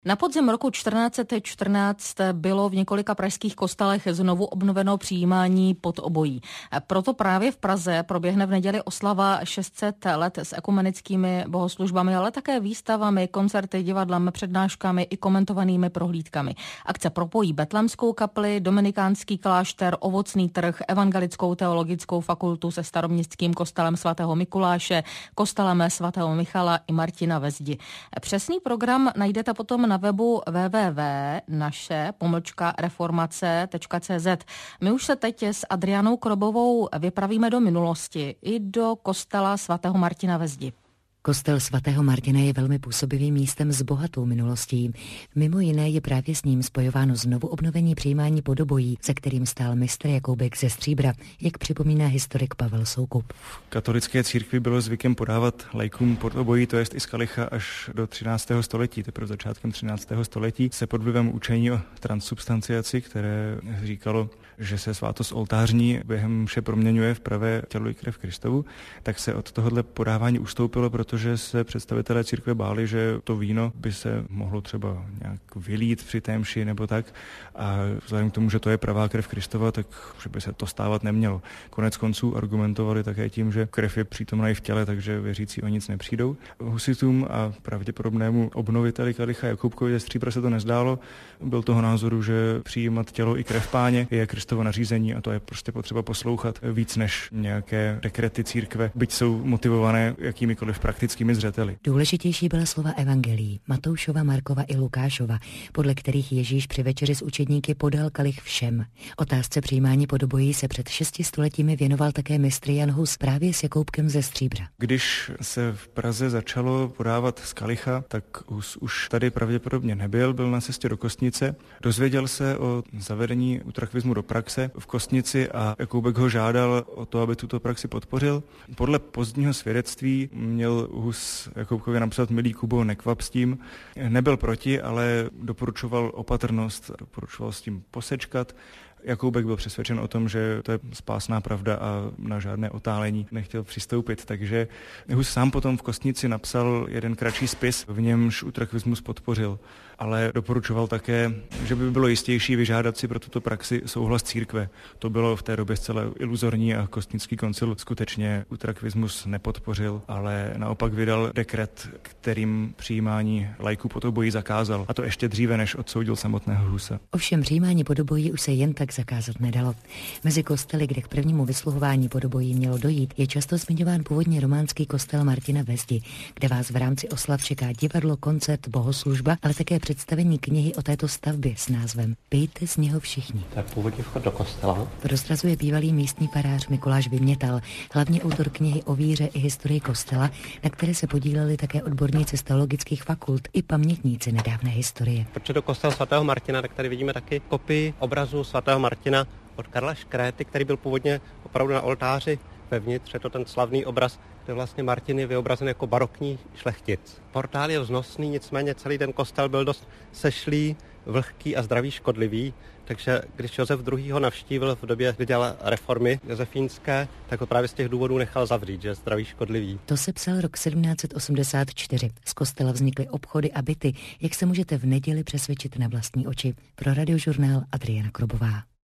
Na podzim roku 1414 bylo v několika pražských kostelech znovu obnoveno přijímání pod obojí. Proto právě v Praze proběhne v neděli oslava 600 let s ekumenickými bohoslužbami, ale také výstavami, koncerty, divadlem, přednáškami i komentovanými prohlídkami. Akce propojí Betlémskou kapli, Dominikánský klášter, Ovocný trh, Evangelickou teologickou fakultu se staroměstským kostelem svatého Mikuláše, kostelem svatého Michala i Martina ve Zdi. Přesný program najdete potom na webu www.naše-reformace.cz. My už se teď s Adrianou Krobovou vypravíme do minulosti i do kostela svatého Martina ve Zdi. Kostel svatého Martina je velmi působivým místem s bohatou minulostí. Mimo jiné je právě s ním spojováno znovu obnovení přijímání pod obojí, za kterým stál mistr Jakoubek ze Stříbra, jak připomíná historik Pavel Soukup. V katolické církvi bylo zvykem podávat laikům pod obojí, to jest i z kalicha, až do 13. století. Teprve začátkem 13. století se pod vlivem učení o transsubstanciaci, které říkalo, že se svátost oltářní během mše proměňuje v pravé tělo i krev Kristovu, tak se od tohohle podávání ustoupilo, protože se představitelé církve báli, že to víno by se mohlo třeba nějak vylít při té mši nebo tak. A vzhledem k tomu, že to je pravá krev Kristova, tak že by se to stávat nemělo. Konec konců argumentovali také tím, že krev je přítomná i v těle, takže věřící o nic nepřijdou. Husitům a pravděpodobnému obnoviteli kalicha Jakoubkovi ze Stříbra se to nezdálo. Byl toho názoru, že přijímat tělo i krev Páně je Kristovo nařízení a to je prostě potřeba poslouchat víc než nějaké dekrety církve, byť jsou motivované jakýmikoliv praktickými zřeteli. Důležitější byla slova evangelií Matoušova, Markova i Lukášova, podle kterých Ježíš při večeři s učedníky podal kalich všem. Otázce přijímání pod obojí se před 6 stoletími věnoval také mistr Jan Hus právě s Jakoubkem ze Stříbra. Když se v Praze začalo podávat z kalicha, tak Hus už tady pravděpodobně nebyl, byl na cestě do Kostnice. Dozvěděl se o zavedení utrakvismu do praxe v Kostnici a Jakoubek ho žádal o to, aby tuto praxi podpořil. Podle pozdního svědectví měl Hus Jakoubkovi napsat: milý Kubo, nekvap s tím. Nebyl proti, ale doporučoval opatrnost, doporučoval s tím posečkat. Jakoubek byl přesvědčen o tom, že to je spásná pravda a na žádné otálení nechtěl přistoupit, takže Hus sám potom v Kostnici napsal jeden kratší spis, v němž utrakvismus podpořil, ale doporučoval také, že by bylo jistější vyžádat si pro tuto praxi souhlas církve. To bylo v té době zcela iluzorní a Kostnický koncil skutečně utrakvismus nepodpořil, ale naopak vydal dekret, kterým přijímání laiků pod obojí zakázal, a to ještě dříve, než odsoudil samotného Husa. Ovšem přijímání pod obojí už se jen tak zakázat nedalo. Mezi kostely, kde k prvnímu vysluhování pod obojí mělo dojít, je často zmiňován původně románský kostel Martina ve Zdi, kde vás v rámci oslav čeká divadlo, koncert, bohoslužba, ale také představení knihy o této stavbě s názvem Pijte z něho všichni. To je původně vchod do kostela. Prozrazuje bývalý místní farář Mikuláš Vymětal, hlavně autor knihy o víře i historii kostela, na které se podíleli také odborníci z teologických fakult i pamětníci nedávné historie. Protože do kostela svatého Martina, tak tady vidíme taky kopii obrazu svatého Martina od Karla Škréty, který byl původně opravdu na oltáři vevnitř. Je to ten slavný obraz, kde vlastně Martin je vyobrazen jako barokní šlechtic. Portál je vznosný, nicméně celý ten kostel byl dost sešlý, vlhký a zdravý škodlivý, takže když Josef II. Ho navštívil v době, kdy dělal reformy josefínské, tak ho právě z těch důvodů nechal zavřít, že je zdravý škodlivý. To se psal rok 1784. Z kostela vznikly obchody a byty, jak se můžete v neděli přesvědčit na vlastní oči. Pro Radiožurnál Adriana Krobová.